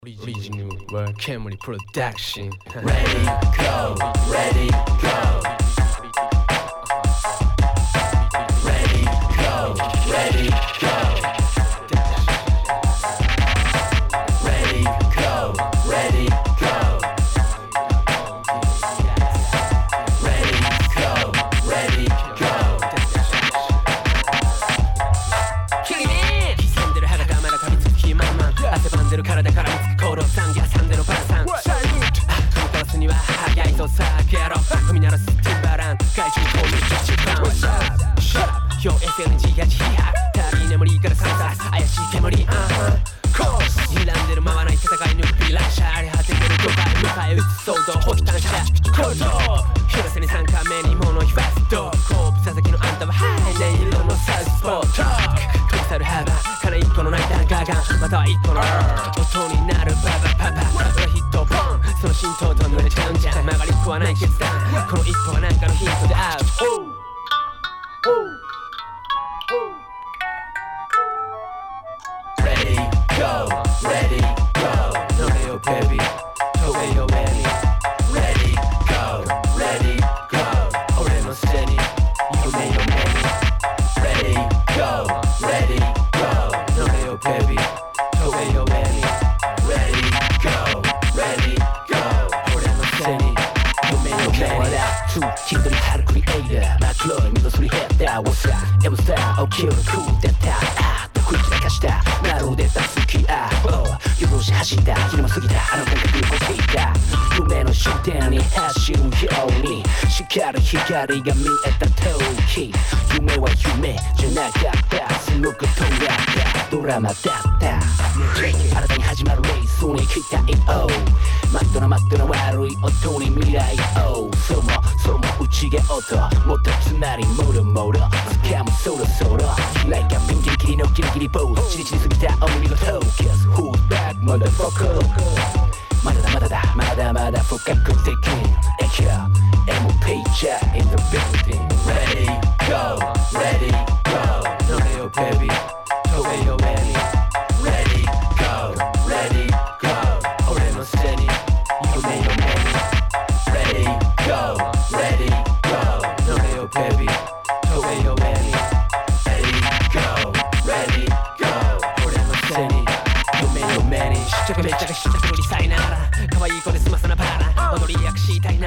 Original World Camry Production. Ready, go, ready, go. Ready, go, ready, go. Ready, go, ready, go. Ready, go, ready, go. Killing it! 潜んでる歯がたまらかみつく気満々汗ばんでる体から見つく行動産業挟んでるバラさんコントラスには早いぞさあゲロ踏み鳴らすティンバラン怪獣攻撃一番 Shut up 今日 SNG やジハタリー眠りからサンサス怪しい煙コース睨んでるままない戦い抜くピランシャ荒れ果ててる都会迎え撃つ騒動放棄単車コート広瀬に3回目に物言わすと後部佐々木のあんたはハイネイロのサウスポート飛び去る幅から一個の泣いたガガンまたは一個の音になるババパパ裏ヒットポンその浸透と濡れちゃうんじゃ曲がりっこはない決断この一歩は何かのヒントでアウト Ready, go, ready, go. No yo baby飛べよ ready Ready, go, ready, go. 俺のせいに夢よ Ready, go, ready, go. No yo baby飛べよ ready Ready, go, ready, go. 俺のせいに夢よ ready 一人春クリエイター真っ黒い緑すり減った What's up? It was that 起きるクーデター振り散らかしたなるで出す気夜通し走った昼も過ぎたあの感覚を聞いた夢の終点に走るように光る光が見えた時夢は夢じゃなかったすごく遠かったドラマだった新たに始まるレースに期待をマットな悪い音に未来をそも打ち毛音もっとつまりもろもろ掴むそろそろlike a ピンキリキリのキリキリポーズチリチリすぎたお見事 Guess who's back motherfucker まだ深くできんMP じゃ in the building Ready, go, ready, go. No yo baby飛べよ ready Ready, go, ready, go. 俺のせいに夢よ Ready, go, ready, go. No yo baby飛べよ ready Ready, go, ready, go. 俺のせいに夢よ目にしっちゃけめっちゃけしっちゃけのりさいなら可愛い子で済まさなパラ踊り役したい